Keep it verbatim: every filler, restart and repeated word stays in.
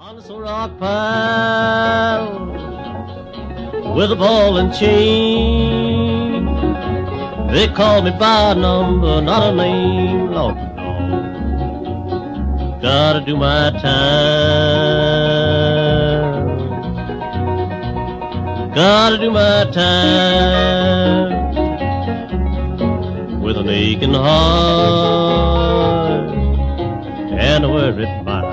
On this rock pile with a ball and chain, they call me by a number, not a name. Lord, no. Gotta do my time. Gotta do my time with an aching heart and a worried mind.